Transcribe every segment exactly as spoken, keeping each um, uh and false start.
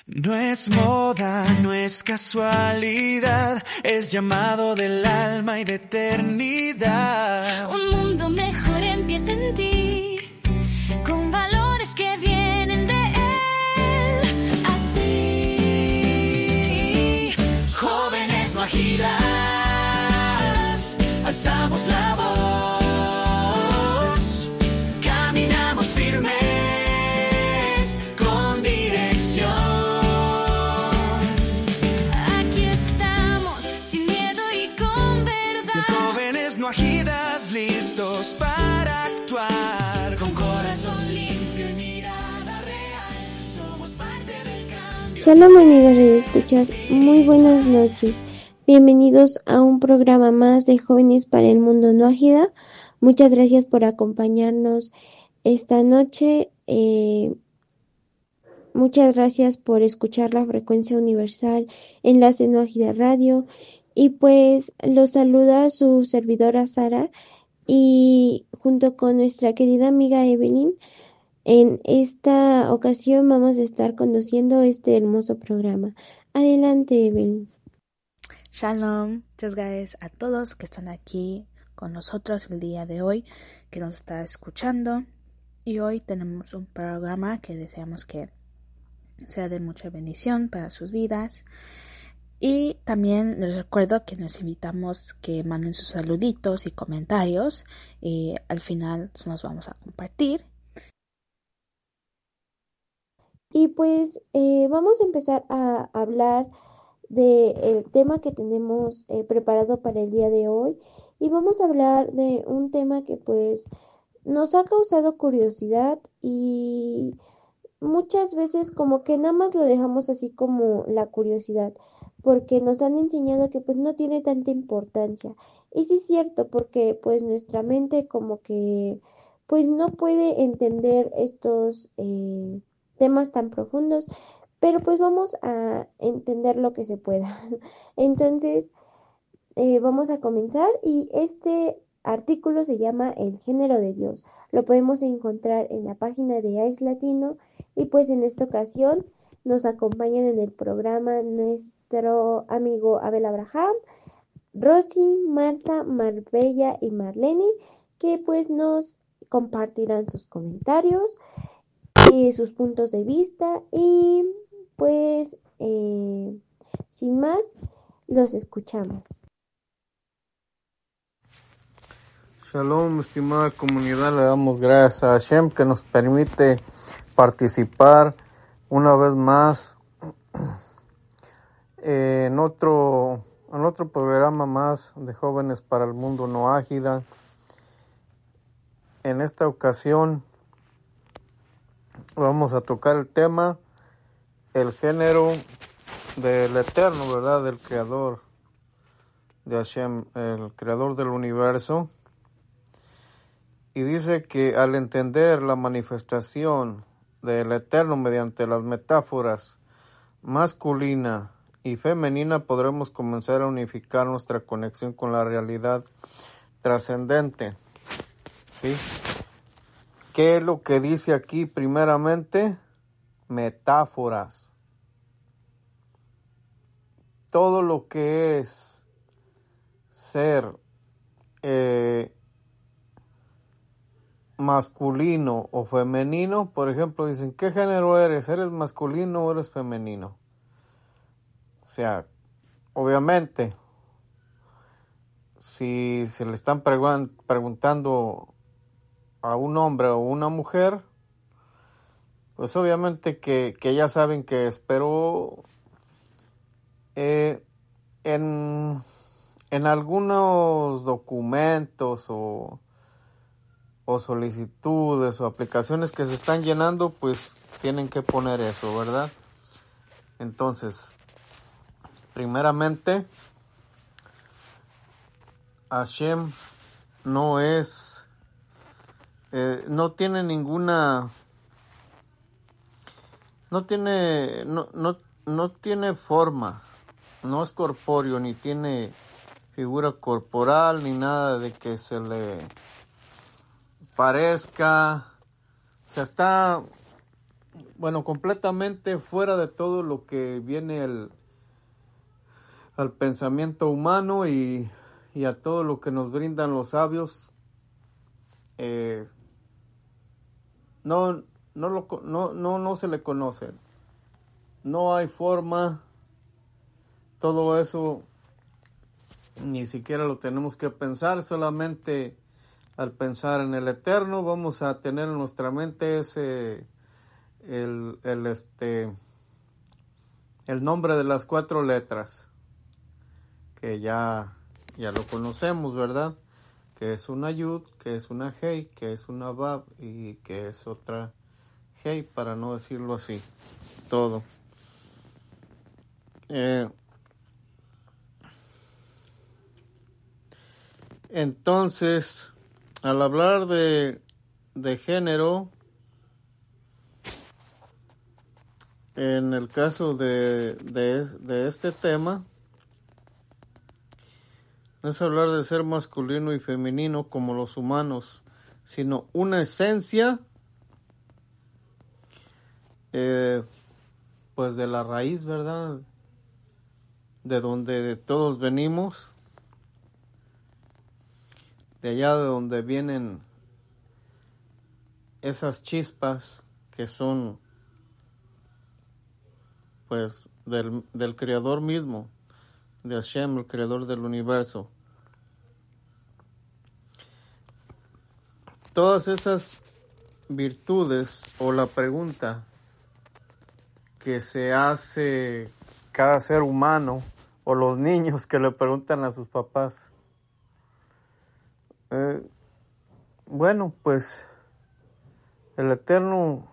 No es moda, no es casualidad, es llamado del alma y de eternidad. Un mundo mejor empieza en ti, con valores que vienen de él. Así, jóvenes no agidas, alzamos la voz, caminamos firmes. Listos para actuar, con corazón limpio y mirada real, somos parte del cambio. Shalom, amigos radioescuchas, muy buenas noches. Bienvenidos a un programa más de Jóvenes para el Mundo No Ágida. Muchas gracias por acompañarnos esta noche. Eh, muchas gracias por escuchar la frecuencia universal Enlace No Ágida Radio. Y pues los saluda su servidora Sara. Y junto con nuestra querida amiga Evelyn, en esta ocasión vamos a estar conduciendo este hermoso programa. Adelante, Evelyn. Shalom, muchas gracias a todos que están aquí con nosotros el día de hoy, que nos está escuchando. Y hoy tenemos un programa que deseamos que sea de mucha bendición para sus vidas. Y también les recuerdo que nos invitamos que manden sus saluditos y comentarios y al final nos vamos a compartir. Y pues eh, vamos a empezar a hablar del tema que tenemos eh, preparado para el día de hoy. Y vamos a hablar de un tema que pues nos ha causado curiosidad y muchas veces como que nada más lo dejamos así como la curiosidad, porque nos han enseñado que pues no tiene tanta importancia. Y sí es cierto, porque pues nuestra mente como que pues no puede entender estos eh, temas tan profundos, pero pues vamos a entender lo que se pueda. Entonces eh, vamos a comenzar, y este artículo se llama El género de Dios. Lo podemos encontrar en la página de Ice Latino, y pues en esta ocasión nos acompañan en el programa nuestro amigo Abel Abraham, Rosy, Marta, Marbella y Marlene, que pues nos compartirán sus comentarios y sus puntos de vista. Y pues eh, sin más, los escuchamos. Shalom, estimada comunidad, le damos gracias a Hashem que nos permite participar una vez más eh, en otro en otro programa más de Jóvenes para el Mundo No Ágida. En esta ocasión vamos a tocar el tema el género del Eterno, ¿verdad? Del Creador de Hashem, el Creador del universo. Y dice que al entender la manifestación del Eterno mediante las metáforas masculina y femenina, podremos comenzar a unificar nuestra conexión con la realidad trascendente. ¿Sí? ¿Qué es lo que dice aquí primeramente? Metáforas. Todo lo que es ser eh, masculino o femenino, por ejemplo, dicen, ¿qué género eres? ¿Eres masculino o eres femenino? O sea, obviamente, si se le están pregun- preguntando a un hombre o una mujer, pues obviamente que, que ya saben que es, pero eh, en, en algunos documentos o o solicitudes o aplicaciones que se están llenando, pues tienen que poner eso, ¿verdad? Entonces, primeramente, Hashem no es, eh, no tiene ninguna, no tiene, no, no, no tiene forma, no es corpóreo, ni tiene figura corporal, ni nada de que se le parezca. O sea, está bueno, completamente fuera de todo lo que viene el, al pensamiento humano y, y a todo lo que nos brindan los sabios. Eh, no, no, lo, no, no, no se le conoce. No hay forma. Todo eso ni siquiera lo tenemos que pensar. Solamente al pensar en el Eterno vamos a tener en nuestra mente ese el, el este el nombre de las cuatro letras que ya ya lo conocemos, ¿verdad? Que es una Yud, que es una Hei, que es una Vav y que es otra Hei, para no decirlo así todo. Eh, entonces, al hablar de, de género, en el caso de, de, de este tema, no es hablar de ser masculino y femenino como los humanos, sino una esencia, eh, pues de la raíz, ¿verdad? De donde todos venimos, de allá de donde vienen esas chispas que son pues del, del Creador mismo, de Hashem, el Creador del universo. Todas esas virtudes, o la pregunta que se hace cada ser humano, o los niños que le preguntan a sus papás, eh, bueno, pues el Eterno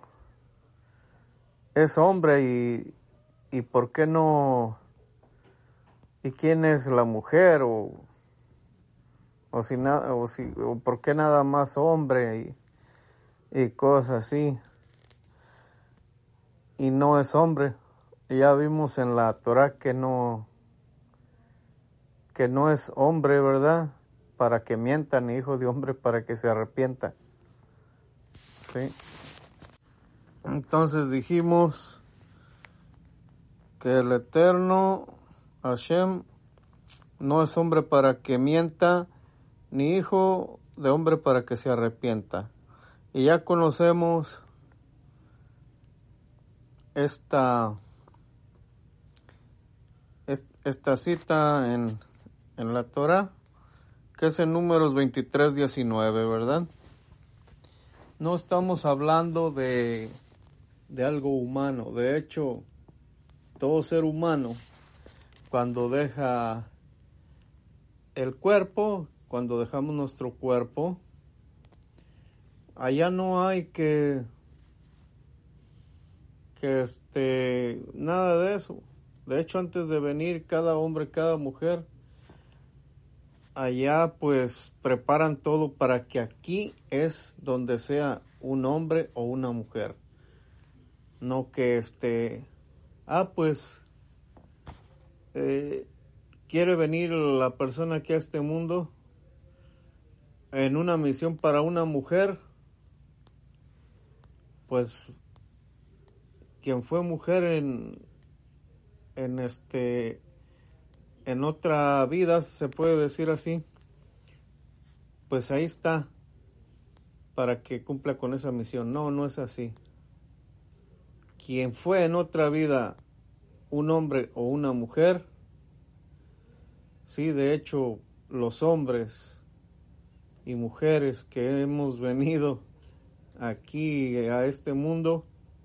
es hombre y, y ¿por qué no? ¿Y quién es la mujer? O, o, si na, o, si, o ¿por qué nada más hombre? Y, y cosas así. Y no es hombre. Ya vimos en la Torah que no, que no es hombre, ¿verdad? Para que mienta, ni hijo de hombre para que se arrepienta. ¿Sí? Entonces dijimos que el Eterno Hashem no es hombre para que mienta, ni hijo de hombre para que se arrepienta. Y ya conocemos esta, esta cita en, en la Torah, que es en Números veintitrés diecinueve, ¿verdad? No estamos hablando de, de algo humano. De hecho, todo ser humano, cuando deja el cuerpo, cuando dejamos nuestro cuerpo, allá no hay que, que este, nada de eso. De hecho, antes de venir cada hombre, cada mujer, allá pues preparan todo para que aquí es donde sea un hombre o una mujer. No que este, ah pues, eh, quiere venir la persona aquí a este mundo en una misión para una mujer, pues quien fue mujer en, en este, en otra vida, se puede decir así, pues ahí está, para que cumpla con esa misión. No, no es así. Quien fue en otra vida un hombre o una mujer, sí, de hecho, los hombres y mujeres que hemos venido aquí a este mundo,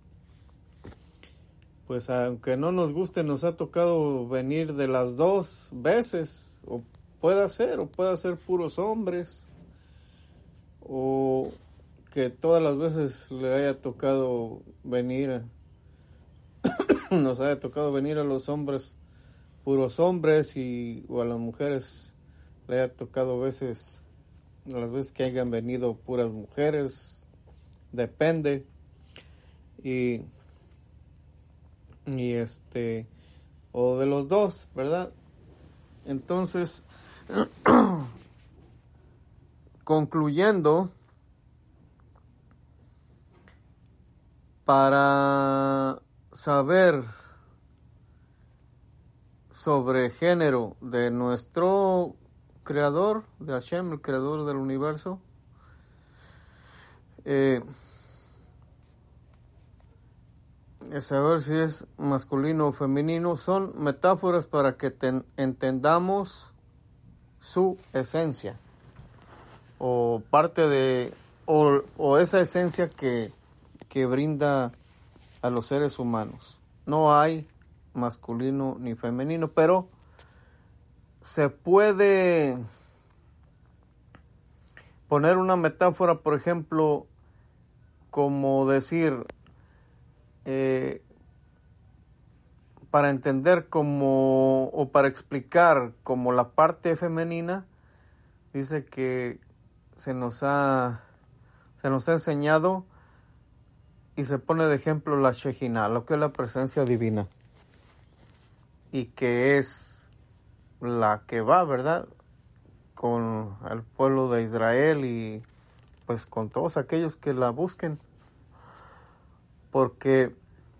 pues aunque no nos guste, nos ha tocado venir de las dos veces, o pueda ser, o pueda ser puros hombres, o que todas las veces le haya tocado venir, nos haya tocado venir a los hombres puros hombres, y o a las mujeres le haya tocado veces, las veces que hayan venido puras mujeres, depende. Y y este, o de los dos, ¿verdad? Entonces, concluyendo, para saber sobre género de nuestro creador, de Hashem, el creador del universo, eh, saber si es masculino o femenino, son metáforas para que ten, entendamos su esencia o parte de o, o esa esencia que, que brinda a los seres humanos. No hay masculino ni femenino, pero se puede poner una metáfora, por ejemplo, como decir, eh, para entender como, o para explicar como la parte femenina, dice que se nos ha, se nos ha enseñado y se pone de ejemplo la Shejina, lo que es la presencia divina, y que es la que va, ¿verdad?, con el pueblo de Israel y pues con todos aquellos que la busquen, porque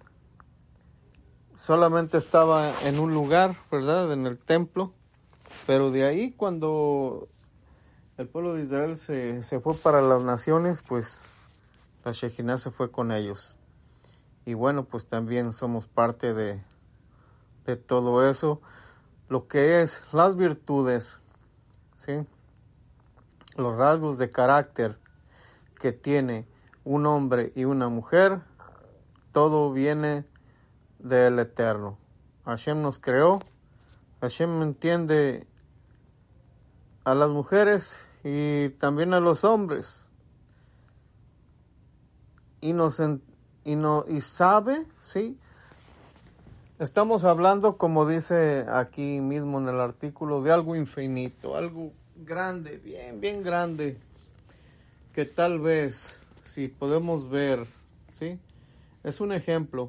solamente estaba en un lugar, ¿verdad?, en el templo, pero de ahí cuando el pueblo de Israel se, se fue para las naciones, pues la Shejina se fue con ellos. Y bueno, pues también somos parte de, de todo eso, lo que es las virtudes, ¿sí?, los rasgos de carácter que tiene un hombre y una mujer, todo viene del Eterno. Hashem nos creó, Hashem entiende a las mujeres y también a los hombres, y nos y no y sabe, sí. Estamos hablando, como dice aquí mismo en el artículo, de algo infinito, algo grande, bien, bien grande, que tal vez, si podemos ver, sí, es un ejemplo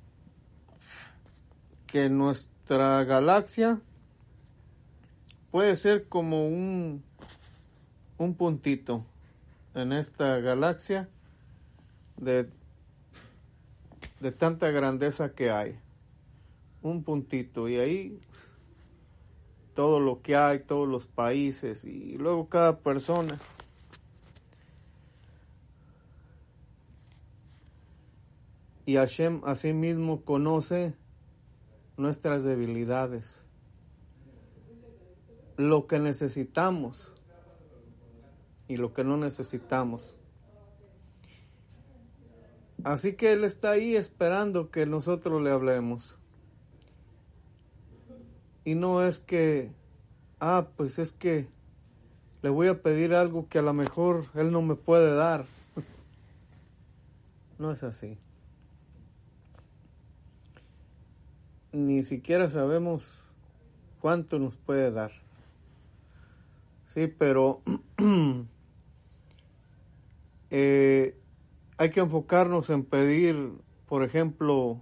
que nuestra galaxia puede ser como un, un puntito en esta galaxia de, de tanta grandeza que hay. Un puntito, y ahí todo lo que hay, todos los países, y luego cada persona. Y Hashem asimismo conoce nuestras debilidades, lo que necesitamos y lo que no necesitamos. Así que Él está ahí esperando que nosotros le hablemos. Y no es que, ah, pues es que le voy a pedir algo que a lo mejor Él no me puede dar. No es así. Ni siquiera sabemos cuánto nos puede dar. Sí, pero eh, hay que enfocarnos en pedir, por ejemplo,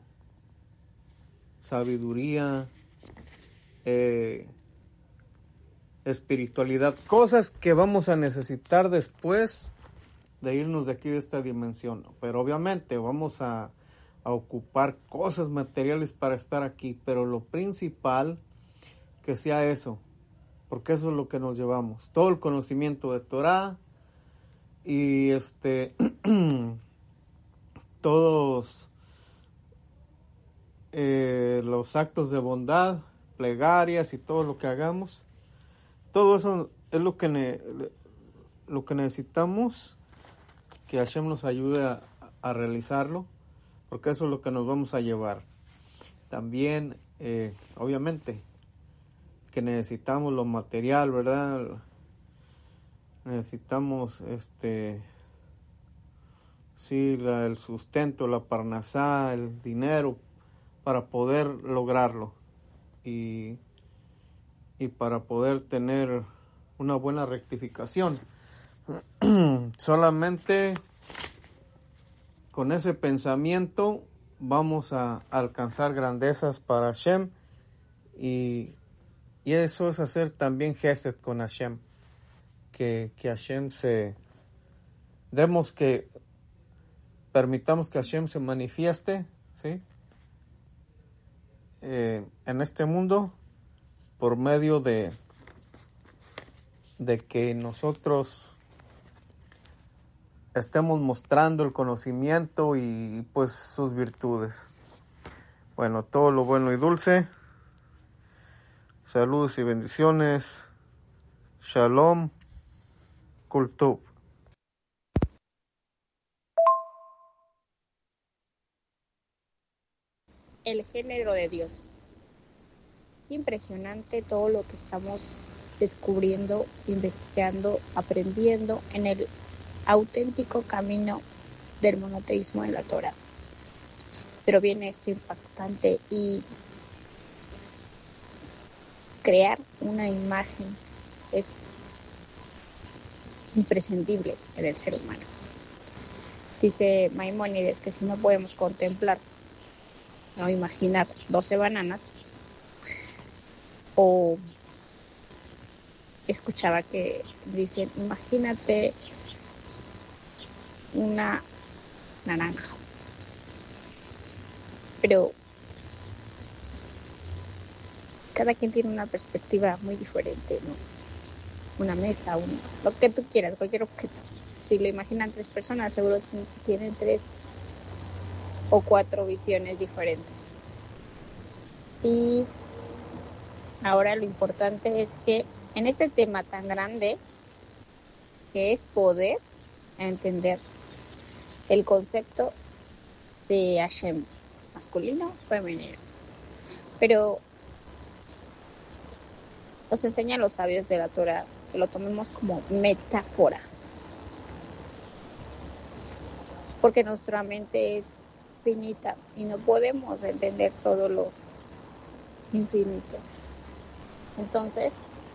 sabiduría, eh, espiritualidad, cosas que vamos a necesitar después de irnos de aquí, de esta dimensión. Pero obviamente vamos a, a ocupar cosas materiales para estar aquí, pero lo principal que sea eso, porque eso es lo que nos llevamos, todo el conocimiento de Torah y este todos eh, los actos de bondad, plegarias y todo lo que hagamos, todo eso es lo que ne- lo que necesitamos, que Hashem nos ayude a, a realizarlo, porque eso es lo que nos vamos a llevar. También eh, obviamente que necesitamos lo material, ¿verdad? Necesitamos este sí, la, el sustento, la parnasá, el dinero para poder lograrlo y, y para poder tener una buena rectificación. Solamente con ese pensamiento vamos a alcanzar grandezas para Hashem, y, y eso es hacer también Gesed con Hashem, que, que Hashem se demos que permitamos que Hashem se manifieste, ¿sí? Eh, en este mundo por medio de, de que nosotros estemos mostrando el conocimiento y pues sus virtudes. Bueno, todo lo bueno y dulce. Saludos y bendiciones. Shalom. Kol Tov. El género de Dios. Impresionante todo lo que estamos descubriendo, investigando, aprendiendo en el auténtico camino del monoteísmo en la Torah. Pero viene esto impactante y crear una imagen es imprescindible en el ser humano. Dice Maimónides que si no podemos contemplar o imaginar doce bananas, o escuchaba que dicen, imagínate una naranja, pero cada quien tiene una perspectiva muy diferente, ¿no? Una mesa, un, lo que tú quieras, cualquier objeto. Si lo imaginan tres personas, seguro tienen tres o cuatro visiones diferentes. Y ahora lo importante es que en este tema tan grande, que es poder entender el concepto de Hashem, masculino, femenino. Pero nos enseñan los sabios de la Torah que lo tomemos como metáfora. Porque nuestra mente es finita y no podemos entender todo lo infinito. Entonces,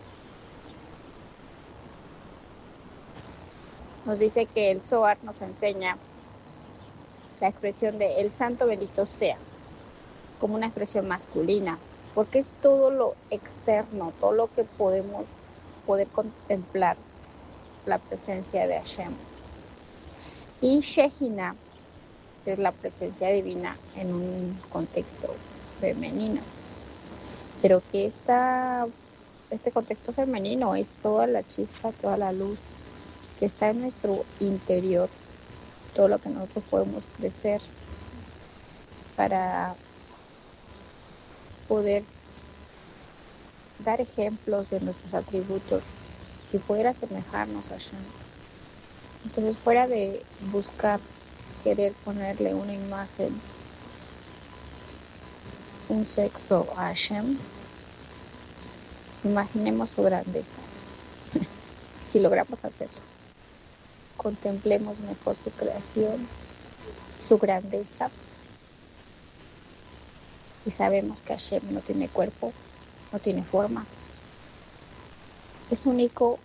nos dice que el Zohar nos enseña la expresión de el santo bendito sea, como una expresión masculina, porque es todo lo externo, todo lo que podemos poder contemplar, la presencia de Hashem. Y Shejina es la presencia divina en un contexto femenino, pero que esta, este contexto femenino es toda la chispa, toda la luz que está en nuestro interior, todo lo que nosotros podemos crecer para poder dar ejemplos de nuestros atributos y poder asemejarnos a Hashem. Entonces, fuera de buscar querer ponerle una imagen, un sexo a Hashem, imaginemos su grandeza. Si logramos hacerlo, contemplemos mejor su creación, su grandeza, y sabemos que Hashem no tiene cuerpo, no tiene forma, es único,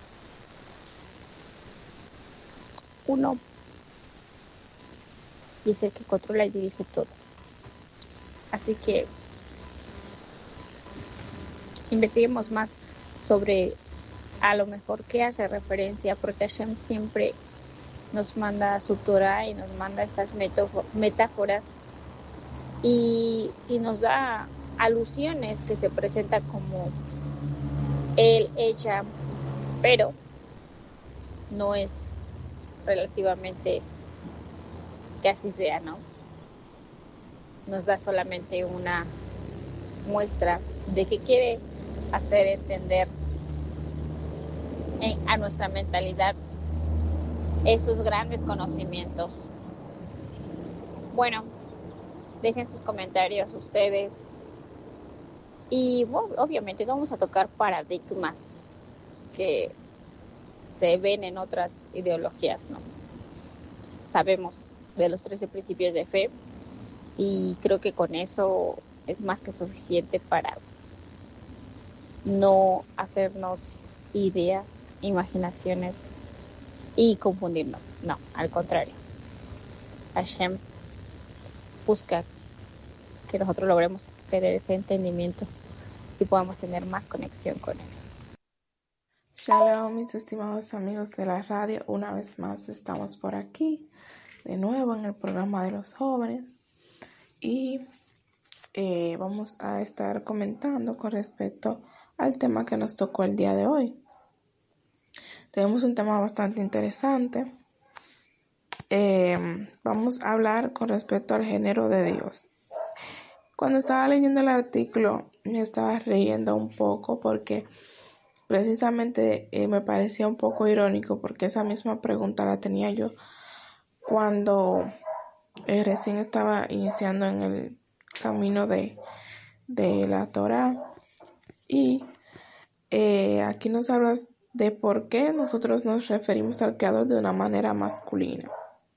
uno, y es el que controla y dirige todo. Así que investiguemos más sobre a lo mejor qué hace referencia, porque Hashem siempre nos manda su Torah y nos manda estas metáforas y, y nos da alusiones que se presentan como él, ella, pero no es relativamente que así sea, ¿no? Nos da solamente una muestra de que quiere hacer entender en, a nuestra mentalidad esos grandes conocimientos. Bueno, dejen sus comentarios ustedes y bueno, obviamente vamos a tocar paradigmas que se ven en otras ideologías, ¿no? Sabemos de los trece principios de fe y creo que con eso es más que suficiente para no hacernos ideas, imaginaciones y confundirnos. No, al contrario. Hashem busca que nosotros logremos tener ese entendimiento y podamos tener más conexión con él. Shalom, mis estimados amigos de la radio, una vez más estamos por aquí de nuevo en el programa de los jóvenes y eh, vamos a estar comentando con respecto al tema que nos tocó el día de hoy. Tenemos un tema bastante interesante. Eh, vamos a hablar con respecto al género de Dios. Cuando estaba leyendo el artículo me estaba riendo un poco porque precisamente eh, me parecía un poco irónico porque esa misma pregunta la tenía yo cuando eh, recién estaba iniciando en el camino de, de la Torá. Y eh, aquí nos hablas de por qué nosotros nos referimos al Creador de una manera masculina.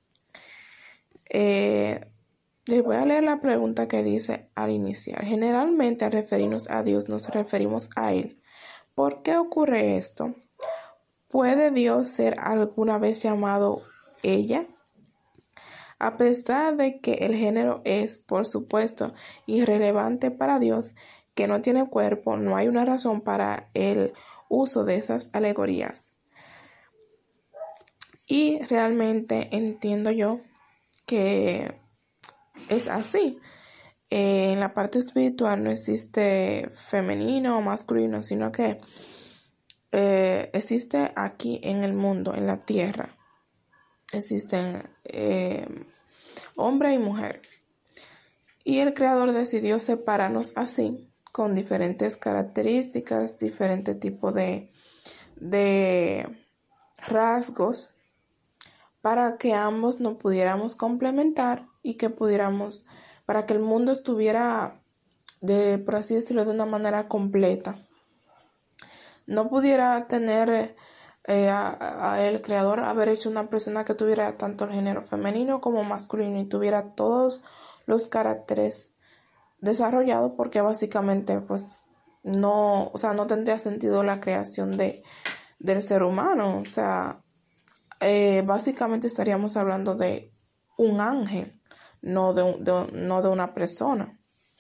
Eh, les voy a leer la pregunta que dice al iniciar. Generalmente al referirnos a Dios nos referimos a Él. ¿Por qué ocurre esto? ¿Puede Dios ser alguna vez llamado ella? A pesar de que el género es, por supuesto, irrelevante para Dios, que no tiene cuerpo, no hay una razón para el uso de esas alegorías. Y realmente entiendo yo que es así. Eh, en la parte espiritual no existe femenino o masculino, sino que eh, existe aquí en el mundo, en la tierra. Existen eh, hombre y mujer. Y el Creador decidió separarnos así, con diferentes características, diferentes tipos de, de rasgos, para que ambos nos pudiéramos complementar y que pudiéramos, para que el mundo estuviera, de, por así decirlo, de una manera completa. No pudiera tener eh, a, a el Creador haber hecho una persona que tuviera tanto el género femenino como masculino y tuviera todos los caracteres desarrollados, porque básicamente pues no, o sea, no tendría sentido la creación de, del ser humano. O sea, eh, básicamente estaríamos hablando de un ángel, no de, un, de, no de una persona,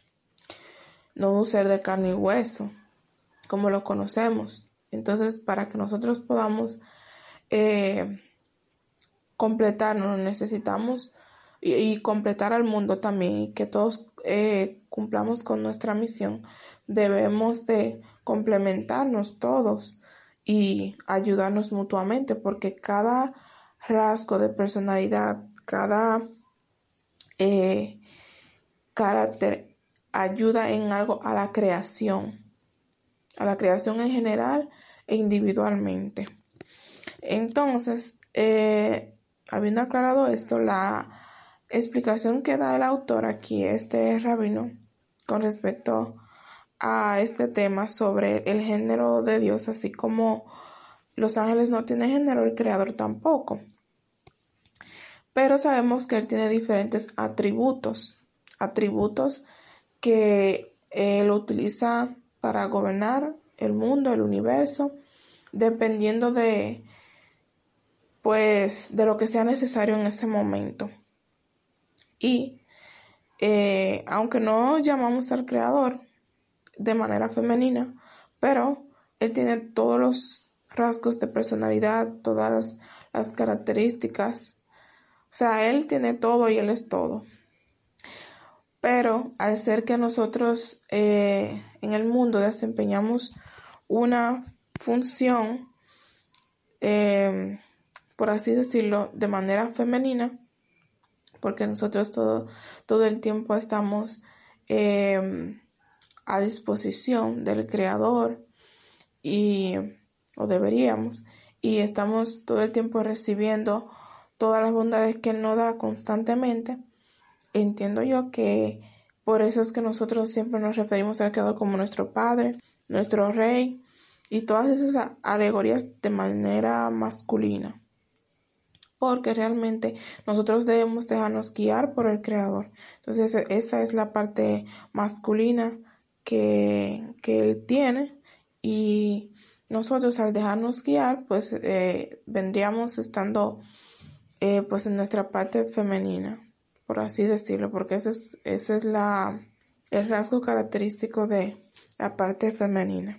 no de un ser de carne y hueso, como lo conocemos. Entonces, para que nosotros podamos eh, completarnos, necesitamos y, y completar al mundo también, y que todos eh, cumplamos con nuestra misión, debemos de complementarnos todos y ayudarnos mutuamente, porque cada rasgo de personalidad, cada eh, carácter ayuda en algo a la creación, a la creación en general e individualmente. Entonces, eh, habiendo aclarado esto, la explicación que da el autor aquí, este rabino, con respecto a este tema sobre el género de Dios, así como los ángeles no tienen género, el Creador tampoco. Pero sabemos que Él tiene diferentes atributos, atributos que Él utiliza para gobernar el mundo, el universo, dependiendo de, pues, de lo que sea necesario en ese momento. Y eh, aunque no llamamos al Creador de manera femenina, pero Él tiene todos los rasgos de personalidad, todas las, las características. O sea, Él tiene todo y Él es todo. Pero al ser que nosotros eh, en el mundo desempeñamos una función, eh, por así decirlo, de manera femenina, porque nosotros todo, todo el tiempo estamos eh, a disposición del Creador, y, o deberíamos, y estamos todo el tiempo recibiendo todas las bondades que Él nos da constantemente. Entiendo yo que por eso es que nosotros siempre nos referimos al Creador como nuestro Padre, nuestro Rey, y todas esas alegorías de manera masculina, porque realmente nosotros debemos dejarnos guiar por el Creador. Entonces esa es la parte masculina que, que Él tiene, y nosotros al dejarnos guiar pues eh, vendríamos estando eh, pues en nuestra parte femenina, por así decirlo, porque ese es, ese es la, el rasgo característico de la parte femenina.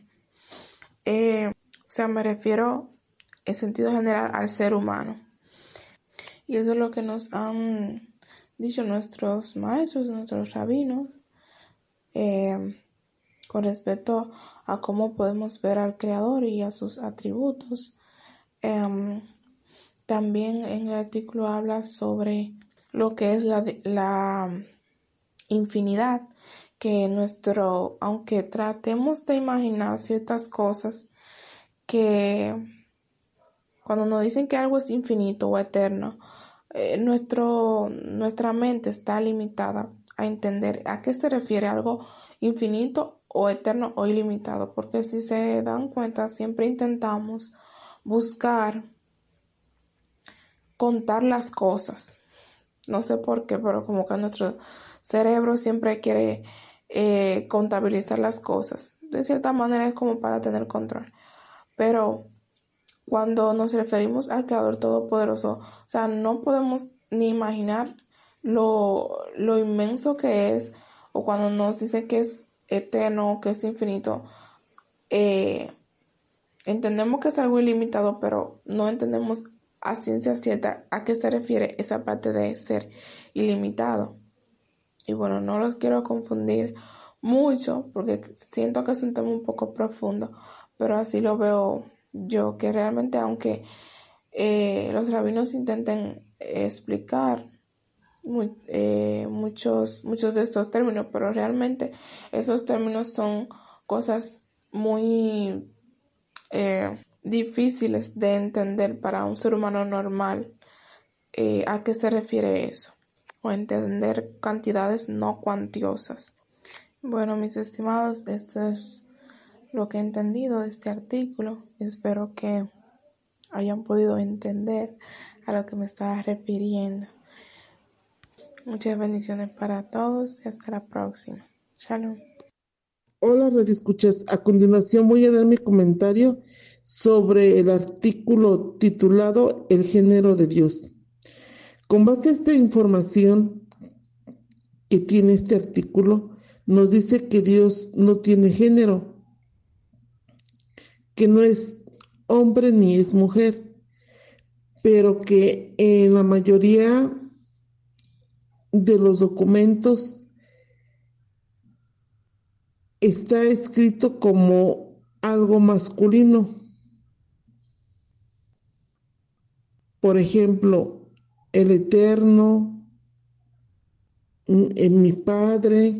Eh, o sea, me refiero en sentido general al ser humano. Y eso es lo que nos han dicho nuestros maestros, nuestros rabinos, eh, con respecto a cómo podemos ver al Creador y a sus atributos. Eh, también en el artículo habla sobre lo que es la, la infinidad, que nuestro, aunque tratemos de imaginar ciertas cosas, que cuando nos dicen que algo es infinito o eterno, eh, nuestro, nuestra mente está limitada a entender a qué se refiere algo infinito o eterno o ilimitado, porque si se dan cuenta, siempre intentamos buscar contar las cosas. No sé por qué, pero como que nuestro cerebro siempre quiere eh, contabilizar las cosas. De cierta manera es como para tener control. Pero cuando nos referimos al Creador Todopoderoso, o sea, no podemos ni imaginar lo, lo inmenso que es, o cuando nos dice que es eterno, que es infinito, eh, entendemos que es algo ilimitado, pero no entendemos a ciencia cierta a qué se refiere esa parte de ser ilimitado. Y bueno, no los quiero confundir mucho porque siento que es un tema un poco profundo, pero así lo veo yo, que realmente aunque eh, los rabinos intenten explicar muy, eh, muchos, muchos de estos términos, pero realmente esos términos son cosas muy eh, difíciles de entender para un ser humano normal. Eh, ¿a qué se refiere eso? O entender cantidades no cuantiosas. Bueno, mis estimados, esto es lo que he entendido de este artículo. Espero que hayan podido entender a lo que me estaba refiriendo. Muchas bendiciones para todos y hasta la próxima. Shalom. Hola, radioescuchas. A continuación voy a dar mi comentario sobre el artículo titulado El género de Dios. Con base a esta información que tiene este artículo, nos dice que Dios no tiene género, que no es hombre ni es mujer, pero que en la mayoría de los documentos está escrito como algo masculino. Por ejemplo, el Eterno, en mi Padre.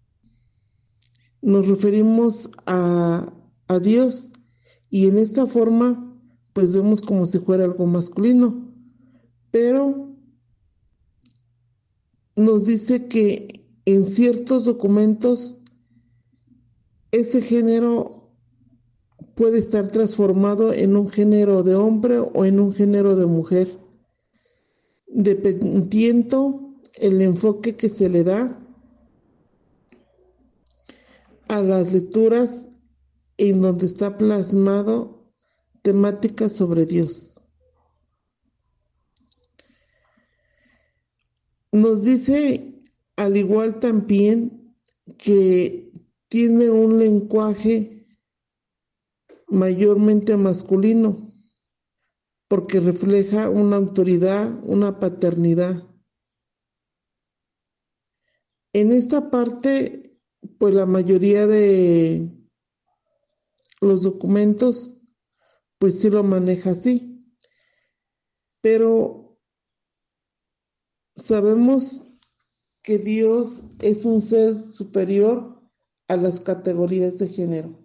Nos referimos a, a Dios y en esta forma pues vemos como si fuera algo masculino, pero nos dice que en ciertos documentos ese género puede estar transformado en un género de hombre o en un género de mujer, dependiendo el enfoque que se le da a las lecturas en donde está plasmado temáticas sobre Dios. Nos dice al igual también que tiene un lenguaje mayormente masculino porque refleja una autoridad, una paternidad. En esta parte, pues la mayoría de los documentos, pues sí lo maneja así. Pero sabemos que Dios es un ser superior a las categorías de género.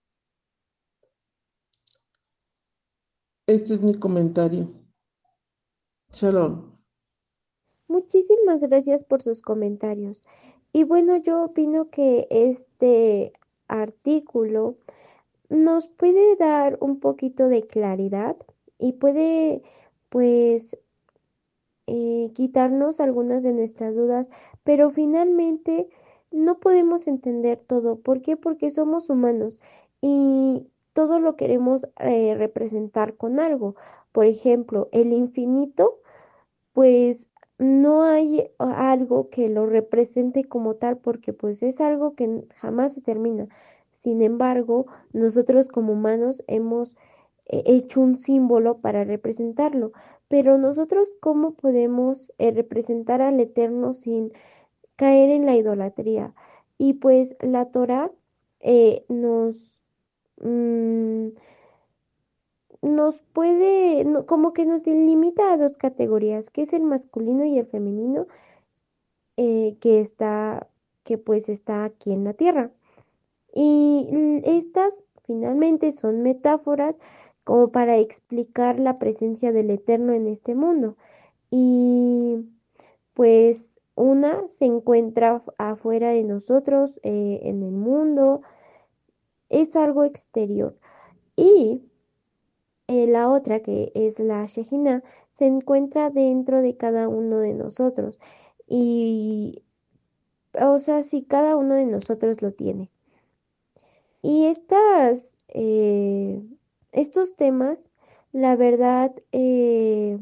Este es mi comentario. Shalom. Muchísimas gracias por sus comentarios. Y bueno, yo opino que este artículo nos puede dar un poquito de claridad y puede, pues, eh, quitarnos algunas de nuestras dudas, pero finalmente no podemos entender todo. ¿Por qué? Porque somos humanos y todo lo queremos eh, representar con algo. Por ejemplo, el infinito, pues no hay algo que lo represente como tal porque pues es algo que jamás se termina. Sin embargo, nosotros como humanos hemos eh, hecho un símbolo para representarlo. Pero nosotros, ¿cómo podemos eh, representar al Eterno sin caer en la idolatría? Y pues la Torá eh, nos, mmm, nos puede, no, como que nos limita a dos categorías, que es el masculino y el femenino, eh, que está, que pues está aquí en la tierra. Y estas finalmente son metáforas como para explicar la presencia del Eterno en este mundo. Y pues una se encuentra afuera de nosotros, eh, en el mundo, es algo exterior. Y eh, la otra, que es la Shejina, se encuentra dentro de cada uno de nosotros. Y, o sea, si cada uno de nosotros lo tiene. Y estas, eh, estos temas, la verdad, eh,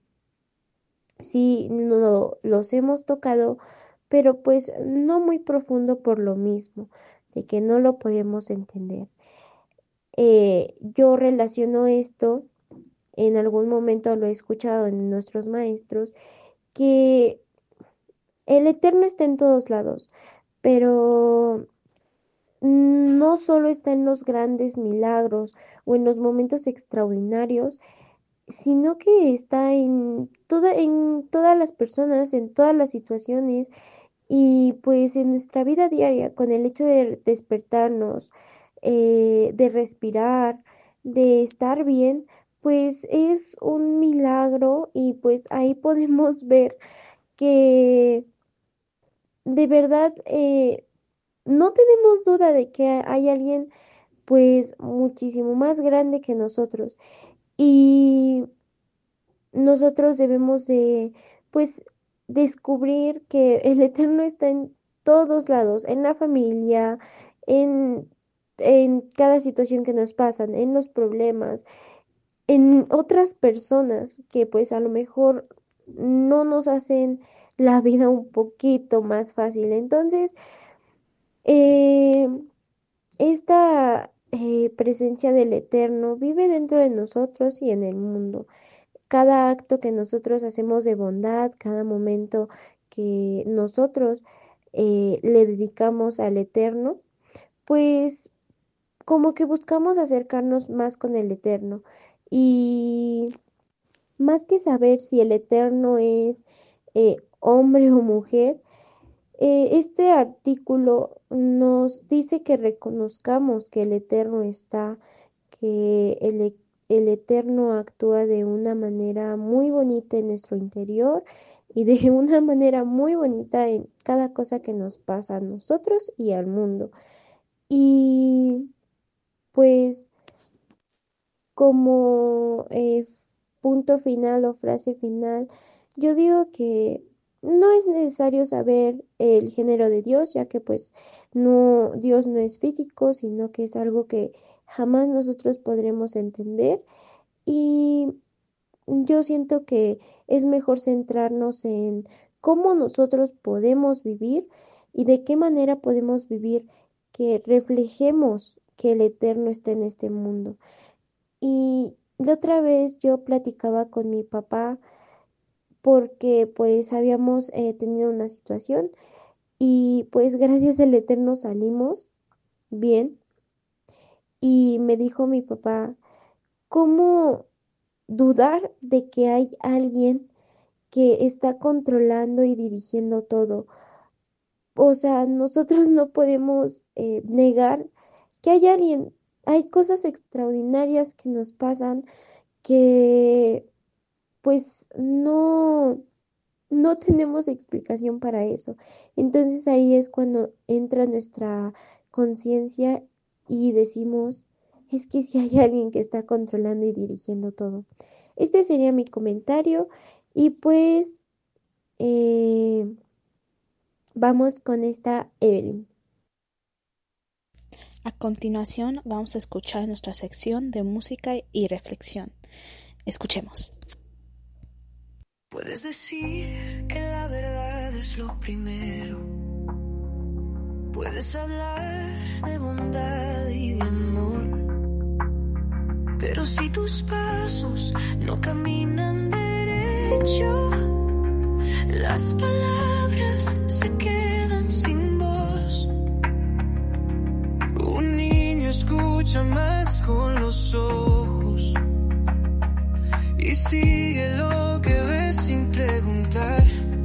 sí no, los hemos tocado, pero pues no muy profundo por lo mismo, de que no lo podemos entender. Eh, yo relaciono esto, en algún momento lo he escuchado en nuestros maestros, que el Eterno está en todos lados, pero no solo está en los grandes milagros o en los momentos extraordinarios, sino que está en toda, en todas las personas, en todas las situaciones y pues en nuestra vida diaria, con el hecho de despertarnos, eh, de respirar, de estar bien, pues es un milagro y pues ahí podemos ver que de verdad eh, no tenemos duda de que hay alguien pues muchísimo más grande que nosotros y nosotros debemos de pues descubrir que el Eterno está en todos lados, en la familia, en, en cada situación que nos pasan, en los problemas, en otras personas que pues a lo mejor no nos hacen la vida un poquito más fácil. Entonces, eh, esta eh, presencia del Eterno vive dentro de nosotros y en el mundo. Cada acto que nosotros hacemos de bondad, cada momento que nosotros eh, le dedicamos al Eterno, pues como que buscamos acercarnos más con el Eterno. Y más que saber si el Eterno es eh, hombre o mujer, eh, este artículo nos dice que reconozcamos que el Eterno está, que el, el Eterno actúa de una manera muy bonita en nuestro interior y de una manera muy bonita en cada cosa que nos pasa a nosotros y al mundo. Y pues como eh, punto final o frase final, yo digo que no es necesario saber el género de Dios, ya que pues no, Dios no es físico, sino que es algo que jamás nosotros podremos entender. Y yo siento que es mejor centrarnos en cómo nosotros podemos vivir y de qué manera podemos vivir que reflejemos que el Eterno está en este mundo. Y la otra vez yo platicaba con mi papá porque pues habíamos eh, tenido una situación y pues gracias al Eterno salimos bien. Y me dijo mi papá, ¿cómo dudar de que hay alguien que está controlando y dirigiendo todo? O sea, nosotros no podemos eh, negar que hay alguien. Hay cosas extraordinarias que nos pasan que pues no, no tenemos explicación para eso. Entonces ahí es cuando entra nuestra conciencia y decimos, es que si hay alguien que está controlando y dirigiendo todo. Este sería mi comentario y pues eh, vamos con esta Evelyn. A continuación vamos a escuchar nuestra sección de música y reflexión. Escuchemos. Puedes decir que la verdad es lo primero. Puedes hablar de bondad y de amor. Pero si tus pasos no caminan derecho, dicho, las palabras se quedan sin voz. Un niño escucha más con los ojos y sigue lo que ve sin preguntar.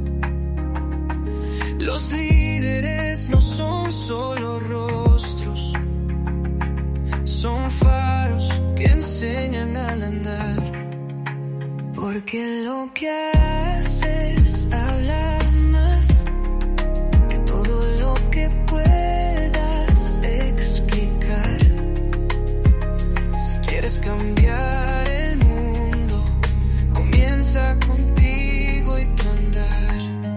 Los líderes no son solo rostros, son faros que enseñan al andar. Porque lo que haces habla más que todo lo que puedas explicar. Si quieres cambiar el mundo, comienza contigo y tu andar.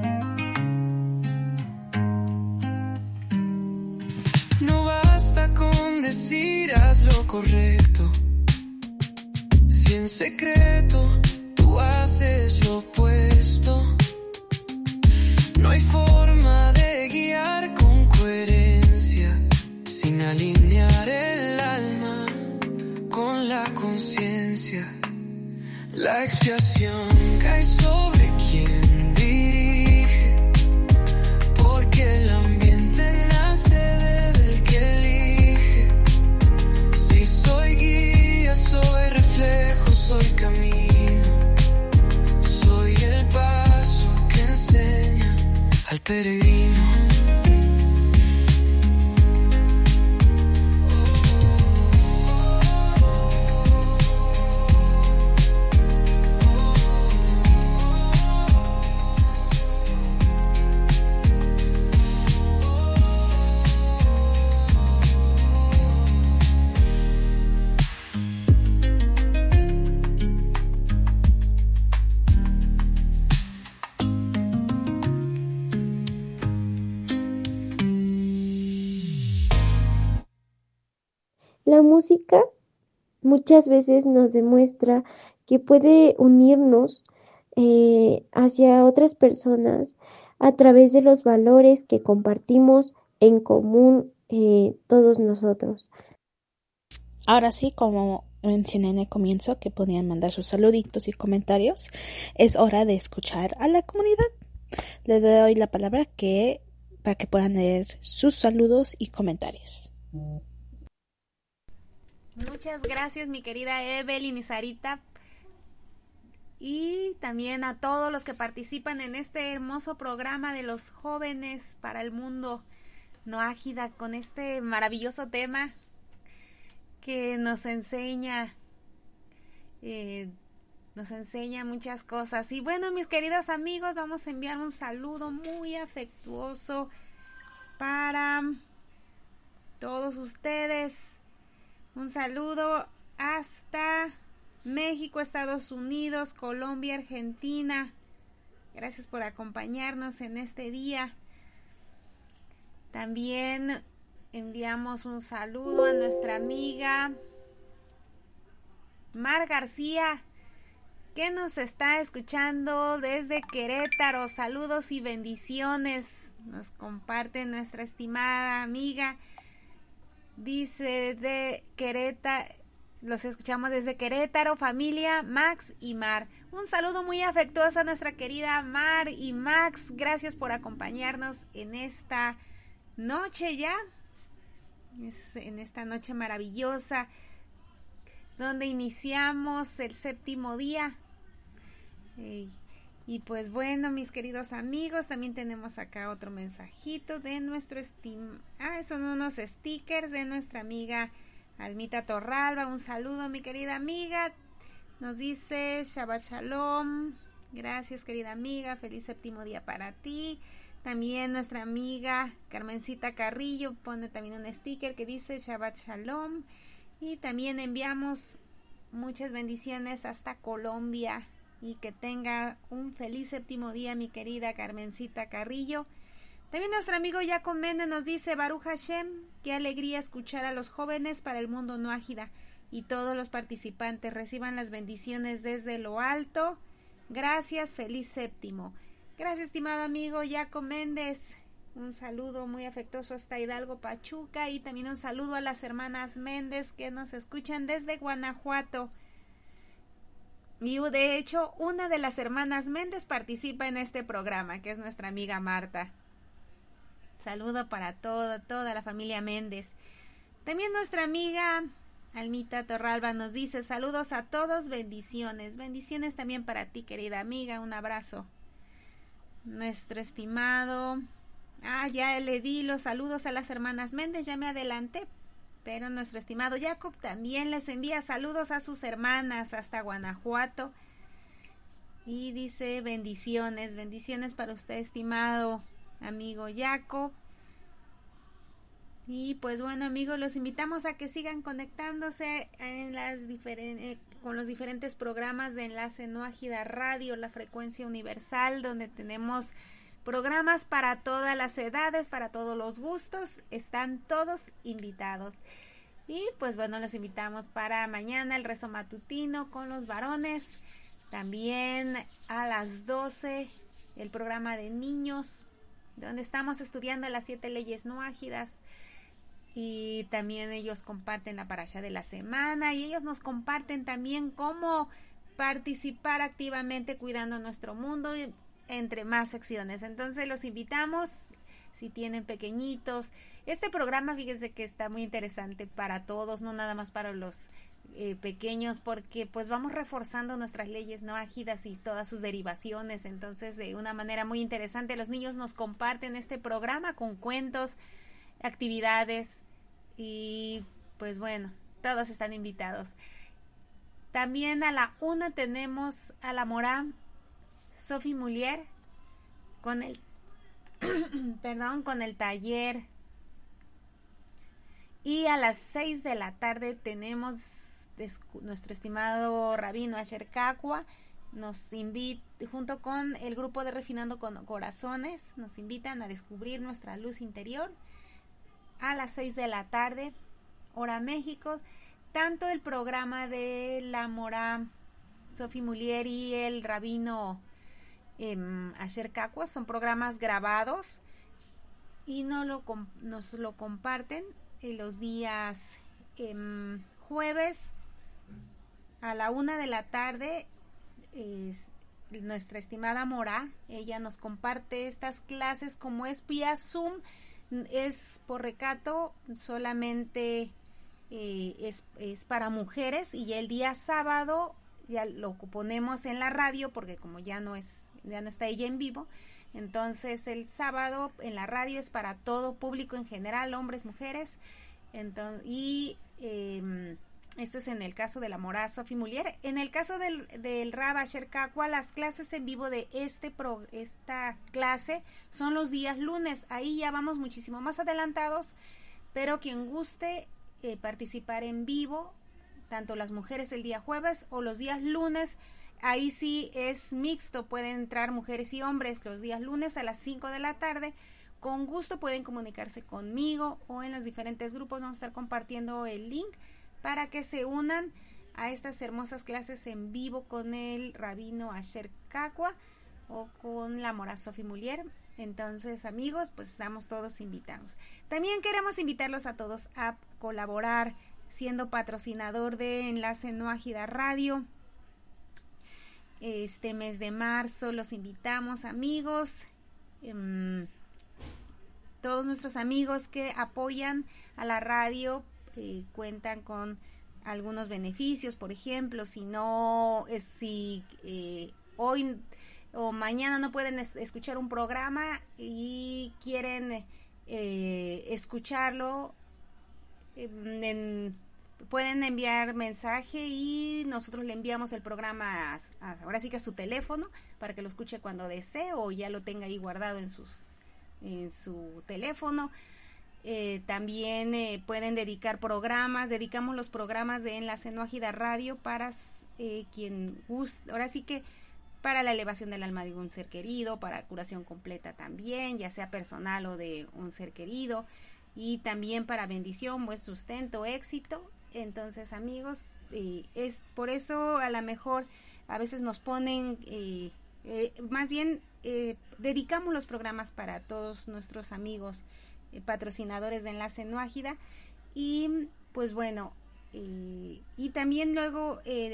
No basta con decir haz lo correcto, si en secreto tú haces lo opuesto. No hay forma de guiar con coherencia sin alinear el alma con la conciencia. La expiación cae sobre quien dirige, porque el ambiente nace del que elige. Si soy guía, soy reflejo, soy camino. Al peregrino. La música muchas veces nos demuestra que puede unirnos eh, hacia otras personas a través de los valores que compartimos en común eh, todos nosotros. Ahora sí, como mencioné en el comienzo que podían mandar sus saluditos y comentarios, es hora de escuchar a la comunidad. Le doy la palabra que, para que puedan leer sus saludos y comentarios. Muchas gracias, mi querida Evelyn y Sarita, y también a todos los que participan en este hermoso programa de los jóvenes para el mundo Noágida, con este maravilloso tema que nos enseña eh, nos enseña muchas cosas. Y bueno, mis queridos amigos, vamos a enviar un saludo muy afectuoso para todos ustedes. Un saludo hasta México, Estados Unidos, Colombia, Argentina. Gracias por acompañarnos en este día. También enviamos un saludo a nuestra amiga Mar García, que nos está escuchando desde Querétaro. Saludos y bendiciones. Nos comparte nuestra estimada amiga. Dice de Querétaro, los escuchamos desde Querétaro, familia Max y Mar. Un saludo muy afectuoso a nuestra querida Mar y Max. Gracias por acompañarnos en esta noche ya, es en esta noche maravillosa, donde iniciamos el séptimo día. Eh, y pues bueno, mis queridos amigos, también tenemos acá otro mensajito de nuestro estim... Ah, son unos stickers de nuestra amiga Almita Torralba. Un saludo, mi querida amiga. Nos dice Shabbat Shalom. Gracias, querida amiga. Feliz séptimo día para ti. También nuestra amiga Carmencita Carrillo pone también un sticker que dice Shabbat Shalom. Y también enviamos muchas bendiciones hasta Colombia. Y que tenga un feliz séptimo día, mi querida Carmencita Carrillo. También nuestro amigo Jacob Méndez nos dice: Baruch Hashem, qué alegría escuchar a los jóvenes para el mundo Noágida. Y todos los participantes reciban las bendiciones desde lo alto. Gracias, feliz séptimo. Gracias, estimado amigo Jacob Méndez. Un saludo muy afectuoso hasta Hidalgo, Pachuca. Y también un saludo a las hermanas Méndez que nos escuchan desde Guanajuato. Y de hecho, una de las hermanas Méndez participa en este programa, que es nuestra amiga Marta. Saludo para toda, toda la familia Méndez. También nuestra amiga Almita Torralba nos dice, saludos a todos, bendiciones. Bendiciones también para ti, querida amiga, un abrazo. Nuestro estimado... Ah, ya le di los saludos a las hermanas Méndez, ya me adelanté. Pero nuestro estimado Jacob también les envía saludos a sus hermanas hasta Guanajuato. Y dice bendiciones, bendiciones para usted, estimado amigo Jacob. Y pues bueno, amigos, los invitamos a que sigan conectándose en las diferen- eh, con los diferentes programas de Enlace No Ágida Radio, la frecuencia universal, donde tenemos programas para todas las edades, para todos los gustos. Están todos invitados. Y pues bueno, los invitamos para mañana el rezo matutino con los varones. También a las doce el programa de niños, donde estamos estudiando las siete leyes no ágidas. Y también ellos comparten la parasha de la semana. Y ellos nos comparten también cómo participar activamente cuidando nuestro mundo, entre más secciones. Entonces los invitamos, si tienen pequeñitos. Este programa, fíjense que está muy interesante para todos, no nada más para los eh, pequeños, porque pues vamos reforzando nuestras leyes no ágidas y todas sus derivaciones. Entonces, de una manera muy interesante, los niños nos comparten este programa con cuentos, actividades, y pues bueno, todos están invitados. También a la una tenemos a la Morá Sophie Mulier con el perdón, con el taller. Y a las seis de la tarde tenemos nuestro estimado rabino Asher Kakwa, nos invita, junto con el grupo de Refinando con Corazones, nos invitan a descubrir nuestra luz interior. A las seis de la tarde, hora México, tanto el programa de la Morá Sophie Mulier y el rabino eh, Asher Kakwa son programas grabados y no lo, nos lo comparten en los días eh, jueves a la una de la tarde. Es nuestra estimada Morá, ella nos comparte estas clases como es vía Zoom, es por recato, solamente eh, es, es para mujeres, y el día sábado ya lo ponemos en la radio porque como ya no es, ya no está ella en vivo, entonces el sábado en la radio es para todo público en general, hombres, mujeres. Entonces, y eh, esto es en el caso de la Morá Sophie Mulier. En el caso del, del Rab Asher Kakwa, las clases en vivo de este pro, esta clase son los días lunes. Ahí ya vamos muchísimo más adelantados, pero quien guste eh, participar en vivo, tanto las mujeres el día jueves o los días lunes, ahí sí es mixto, pueden entrar mujeres y hombres los días lunes a las cinco de la tarde. Con gusto pueden comunicarse conmigo o en los diferentes grupos. Vamos a estar compartiendo el link para que se unan a estas hermosas clases en vivo con el rabino Asher Kakwa o con la Morá Sophie Mulier. Entonces, amigos, pues estamos todos invitados. También queremos invitarlos a todos a colaborar siendo patrocinador de Enlace No Ágida Radio. Este mes de marzo los invitamos, amigos. Eh, todos nuestros amigos que apoyan a la radio eh, cuentan con algunos beneficios. Por ejemplo, si no es si eh, hoy o mañana no pueden es, escuchar un programa y quieren eh, escucharlo, eh, en, pueden enviar mensaje y nosotros le enviamos el programa a, a, ahora sí que a su teléfono para que lo escuche cuando desee o ya lo tenga ahí guardado en sus en su teléfono. Eh, también eh, pueden dedicar programas, dedicamos los programas de Enlace No Ágida Radio para eh, quien guste, ahora sí que para la elevación del alma de un ser querido, para curación completa también, ya sea personal o de un ser querido, y también para bendición, buen sustento, éxito. Entonces, amigos, eh, es por eso a lo mejor a veces nos ponen, eh, eh, más bien eh, dedicamos los programas para todos nuestros amigos eh, patrocinadores de Enlace No Ágida. Y pues bueno, eh, y también luego eh,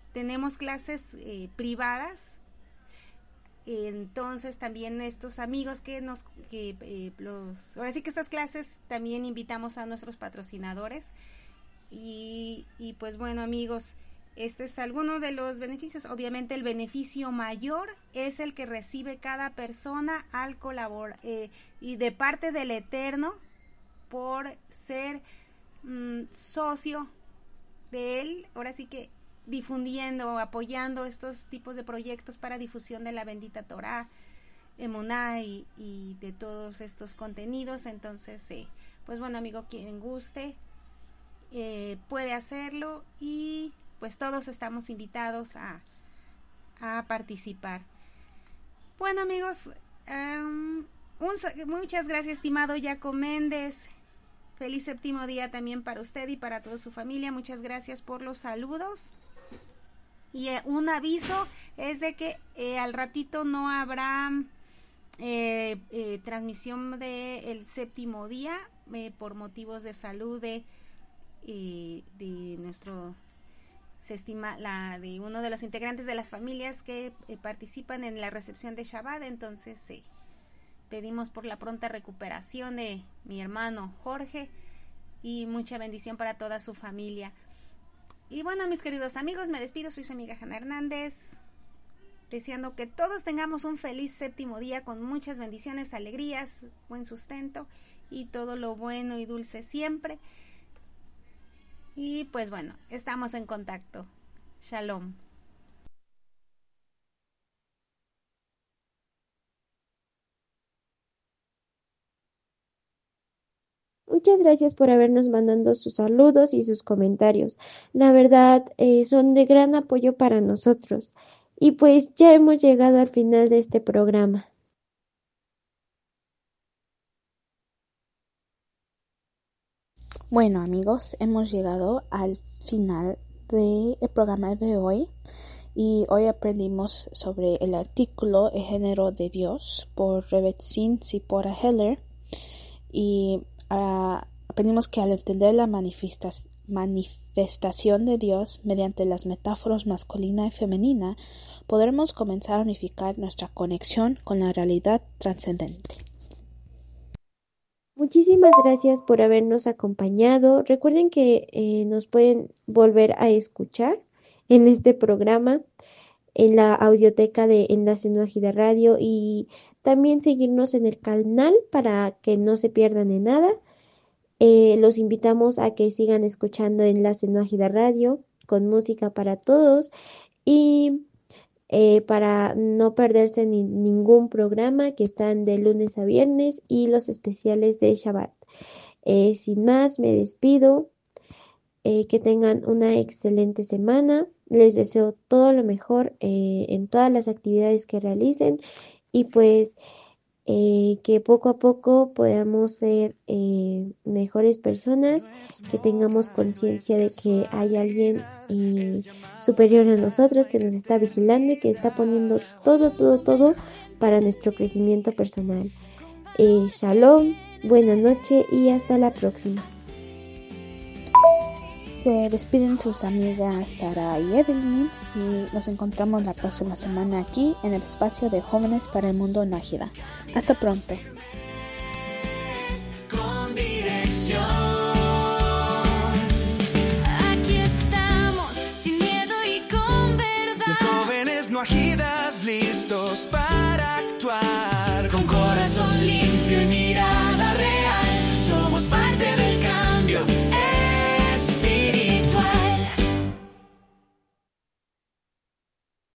tenemos clases eh, privadas. Entonces también estos amigos que nos que eh, los ahora sí que estas clases también invitamos a nuestros patrocinadores y, y pues bueno, amigos, este es alguno de los beneficios. Obviamente el beneficio mayor es el que recibe cada persona al colaborar eh, y de parte del Eterno por ser mmm, socio de él, ahora sí que difundiendo, apoyando estos tipos de proyectos para difusión de la bendita Torá, Emuná y, y de todos estos contenidos. Entonces, eh, pues bueno, amigo, quien guste eh, puede hacerlo y pues todos estamos invitados a, a participar. Bueno, amigos, um, un, muchas gracias, estimado Jaco Méndez. Feliz séptimo día también para usted y para toda su familia. Muchas gracias por los saludos. Y eh, un aviso es de que eh, al ratito no habrá eh, eh, transmisión de el séptimo día eh, por motivos de salud de, eh, de nuestro se estima la de uno de los integrantes de las familias que eh, participan en la recepción de Shabbat. Entonces eh, pedimos por la pronta recuperación de mi hermano Jorge y mucha bendición para toda su familia. Y bueno, mis queridos amigos, me despido. Soy su amiga Hanna Hernández, deseando que todos tengamos un feliz séptimo día con muchas bendiciones, alegrías, buen sustento y todo lo bueno y dulce siempre. Y pues bueno, estamos en contacto. Shalom. Muchas gracias por habernos mandado sus saludos y sus comentarios. La verdad, eh, son de gran apoyo para nosotros. Y pues ya hemos llegado al final de este programa. Bueno, amigos, hemos llegado al final del programa de hoy. Y hoy aprendimos sobre el artículo El género de Dios por Rebbetzin Zipporah Heller. Y Uh, aprendimos que al entender la manifestas- manifestación de Dios mediante las metáforas masculina y femenina, podremos comenzar a unificar nuestra conexión con la realidad trascendente. Muchísimas gracias por habernos acompañado. Recuerden que eh, nos pueden volver a escuchar en este programa, en la audioteca de Enlace No Ejida Radio, y también seguirnos en el canal para que no se pierdan de nada. Eh, los invitamos a que sigan escuchando Enlace No Ejida Radio con música para todos y eh, para no perderse ni, ningún programa que están de lunes a viernes y los especiales de Shabbat. Eh, sin más, me despido. Eh, que tengan una excelente semana. Les deseo todo lo mejor eh, en todas las actividades que realicen y pues eh, que poco a poco podamos ser eh, mejores personas, que tengamos conciencia de que hay alguien eh, superior a nosotros que nos está vigilando y que está poniendo todo, todo, todo para nuestro crecimiento personal. Eh, shalom, buena noche y hasta la próxima. Se despiden sus amigas Sara y Evelyn y nos encontramos la próxima semana aquí en el espacio de Jóvenes para el Mundo Nájida. Hasta pronto.